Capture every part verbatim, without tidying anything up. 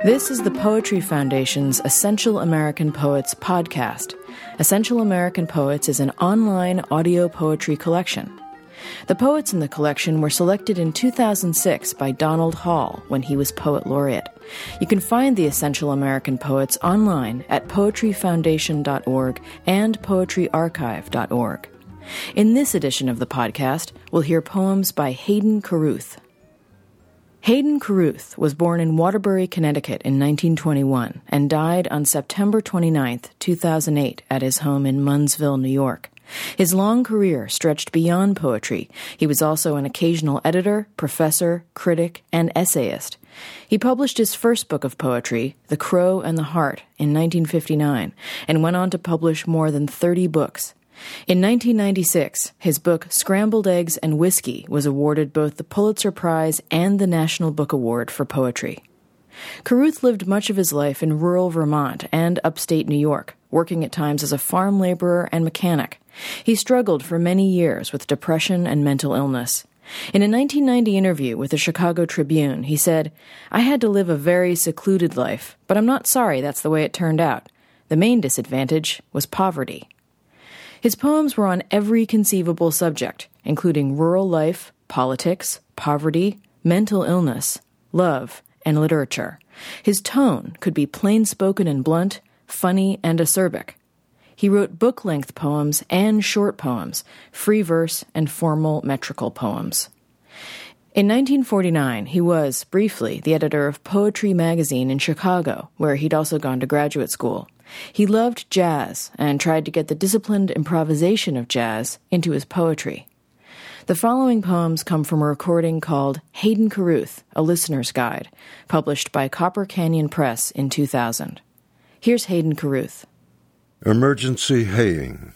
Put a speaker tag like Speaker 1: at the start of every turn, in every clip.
Speaker 1: This is the Poetry Foundation's Essential American Poets podcast. Essential American Poets is an online audio poetry collection. The poets in the collection were selected in two thousand six by Donald Hall when he was Poet Laureate. You can find the Essential American Poets online at poetry foundation dot org and poetry archive dot org. In this edition of the podcast, we'll hear poems by Hayden Carruth. Hayden Carruth was born in Waterbury, Connecticut in nineteen twenty-one and died on September twenty-ninth, two thousand eight at his home in Munnsville, New York. His long career stretched beyond poetry. He was also an occasional editor, professor, critic, and essayist. He published his first book of poetry, The Crow and the Heart, in nineteen fifty-nine, and went on to publish more than thirty books. In nineteen ninety-six, his book Scrambled Eggs and Whiskey was awarded both the Pulitzer Prize and the National Book Award for Poetry. Carruth lived much of his life in rural Vermont and upstate New York, working at times as a farm laborer and mechanic. He struggled for many years with depression and mental illness. In a nineteen ninety interview with the Chicago Tribune, he said, "I had to live a very secluded life, but I'm not sorry that's the way it turned out. The main disadvantage was poverty." His poems were on every conceivable subject, including rural life, politics, poverty, mental illness, love, and literature. His tone could be plain-spoken and blunt, funny and acerbic. He wrote book-length poems and short poems, free verse and formal metrical poems. In nineteen forty-nine, he was, briefly, the editor of Poetry magazine in Chicago, where he'd also gone to graduate school. He loved jazz and tried to get the disciplined improvisation of jazz into his poetry. The following poems come from a recording called Hayden Carruth, A Listener's Guide, published by Copper Canyon Press in two thousand. Here's Hayden Carruth.
Speaker 2: Emergency haying.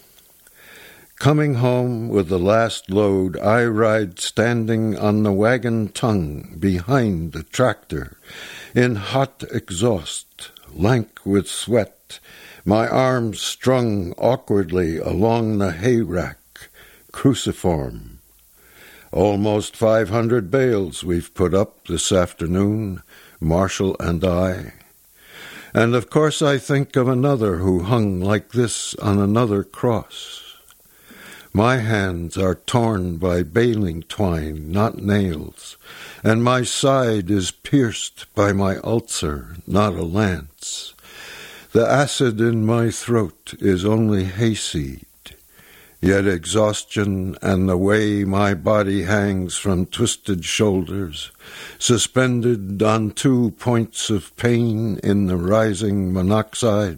Speaker 2: Coming home with the last load, I ride standing on the wagon tongue behind the tractor, in hot exhaust, lank with sweat, my arms strung awkwardly along the hay rack, cruciform. Almost five hundred bales we've put up this afternoon, Marshall and I. And of course I think of another who hung like this on another cross. My hands are torn by baling twine, not nails, and my side is pierced by my ulcer, not a lance. The acid in my throat is only hayseed, yet exhaustion and the way my body hangs from twisted shoulders, suspended on two points of pain in the rising monoxide,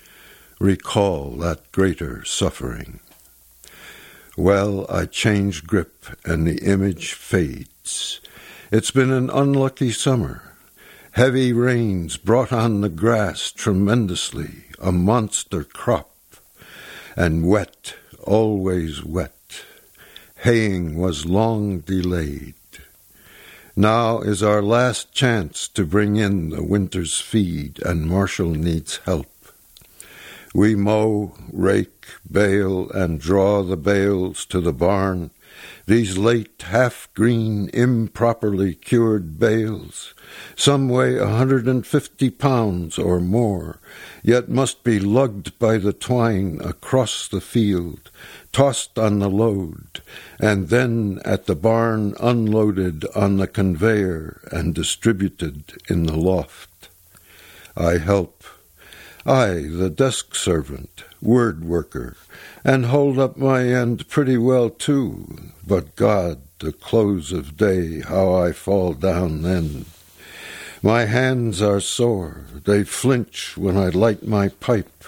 Speaker 2: recall that greater suffering. Well, I change grip, and the image fades. It's been an unlucky summer. Heavy rains brought on the grass tremendously, a monster crop. And wet, always wet. Haying was long delayed. Now is our last chance to bring in the winter's feed, and Marshall needs help. We mow, rake, bale, and draw the bales to the barn, these late, half-green, improperly cured bales. Some weigh a hundred and fifty pounds or more, yet must be lugged by the twine across the field, tossed on the load, and then at the barn unloaded on the conveyor and distributed in the loft. I help. I, the desk servant, word worker, and hold up my end pretty well too, but God, the close of day, how I fall down then. My hands are sore, they flinch when I light my pipe.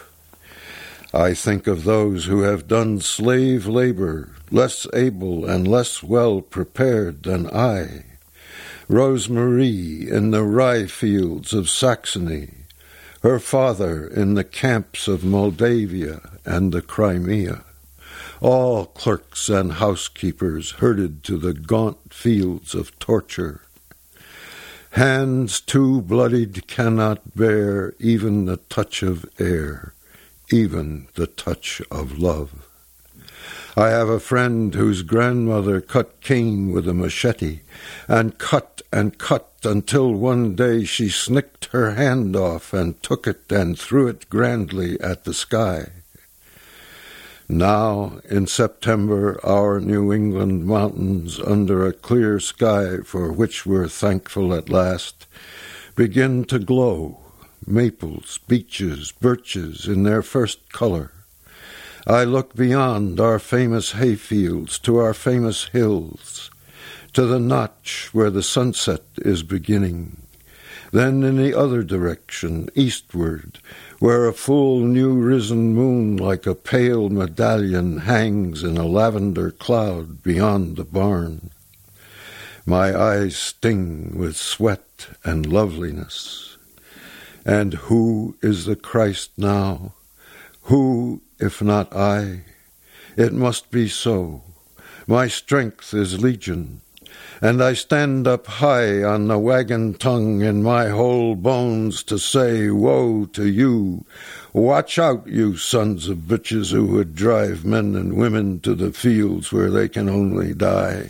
Speaker 2: I think of those who have done slave labor, less able and less well prepared than I. Rosemarie in the rye fields of Saxony, her father in the camps of Moldavia and the Crimea, all clerks and housekeepers herded to the gaunt fields of torture. Hands too bloodied cannot bear even the touch of air, even the touch of love. I have a friend whose grandmother cut cane with a machete, and cut and cut talked until one day she snicked her hand off and took it and threw it grandly at the sky. Now, in September, our New England mountains, under a clear sky for which we're thankful at last, begin to glow, maples, beeches, birches in their first color. I look beyond our famous hayfields to our famous hills, to the notch where the sunset is beginning. Then in the other direction, eastward, where a full new-risen moon like a pale medallion hangs in a lavender cloud beyond the barn. My eyes sting with sweat and loveliness. And who is the Christ now? Who, if not I? It must be so. My strength is legion, and I stand up high on the wagon tongue in my whole bones to say, woe to you! Watch out, you sons of bitches who would drive men and women to the fields where they can only die.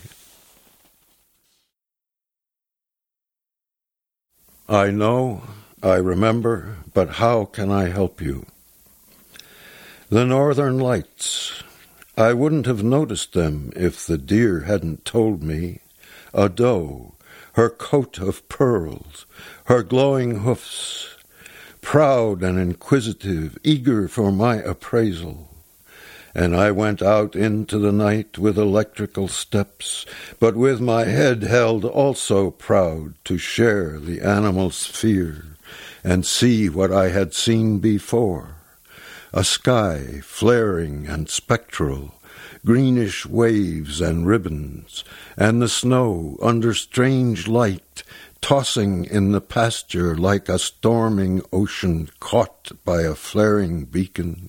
Speaker 2: I know, I remember, but how can I help you? The Northern Lights. I wouldn't have noticed them if the deer hadn't told me. A doe, her coat of pearls, her glowing hoofs, proud and inquisitive, eager for my appraisal. And I went out into the night with electrical steps, but with my head held also proud to share the animal's fear and see what I had seen before. A sky flaring and spectral, greenish waves and ribbons, and the snow under strange light, tossing in the pasture like a storming ocean caught by a flaring beacon.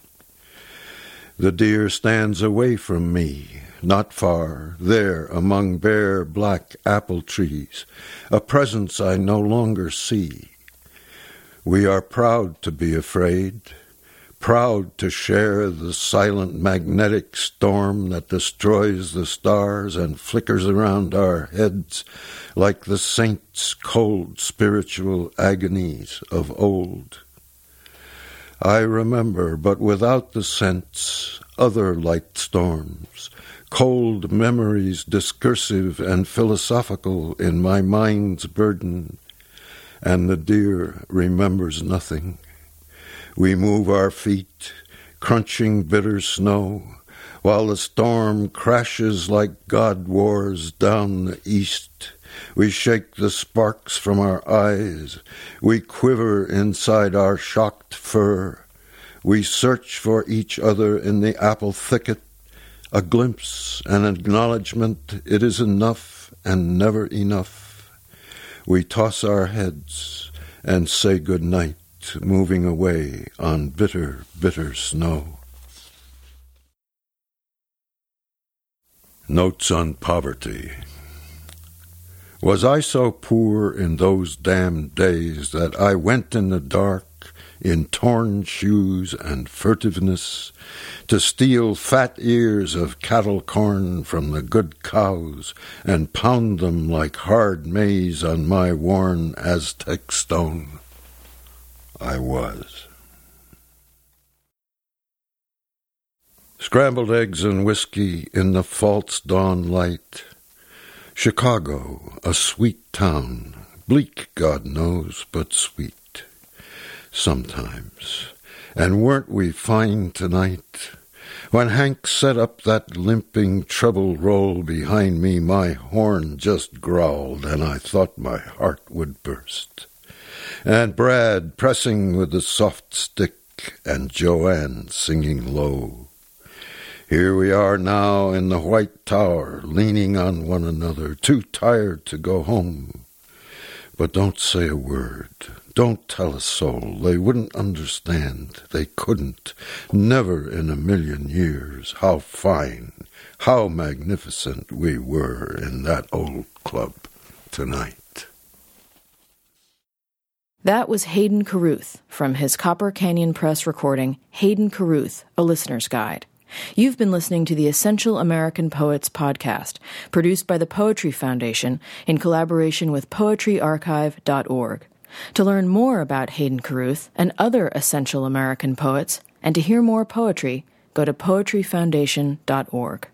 Speaker 2: The deer stands away from me, not far, there among bare black apple trees, a presence I no longer see. We are proud to be afraid, proud to share the silent magnetic storm that destroys the stars and flickers around our heads like the saints' cold spiritual agonies of old. I remember, but without the sense, other light storms, cold memories discursive and philosophical in my mind's burden, and the deer remembers nothing. We move our feet, crunching bitter snow, while the storm crashes like God wars down the east. We shake the sparks from our eyes. We quiver inside our shocked fur. We search for each other in the apple thicket. A glimpse, an acknowledgment, it is enough and never enough. We toss our heads and say good night, moving away on bitter, bitter snow. Notes on Poverty. Was I so poor in those damned days that I went in the dark, in torn shoes and furtiveness, to steal fat ears of cattle corn from the good cows and pound them like hard maize on my worn Aztec stone? I was. Scrambled eggs and whiskey in the false dawn light. Chicago, a sweet town, bleak, God knows, but sweet. Sometimes. And weren't we fine tonight? When Hank set up that limping treble roll behind me, my horn just growled, and I thought my heart would burst. And Brad pressing with the soft stick, and Joanne singing low. Here we are now in the White Tower, leaning on one another, too tired to go home. But don't say a word. Don't tell a soul. They wouldn't understand. They couldn't. Never in a million years. How fine, how magnificent we were in that old club tonight.
Speaker 1: That was Hayden Carruth from his Copper Canyon Press recording, Hayden Carruth, A Listener's Guide. You've been listening to the Essential American Poets podcast, produced by the Poetry Foundation in collaboration with poetry archive dot org. To learn more about Hayden Carruth and other essential American poets, and to hear more poetry, go to poetry foundation dot org.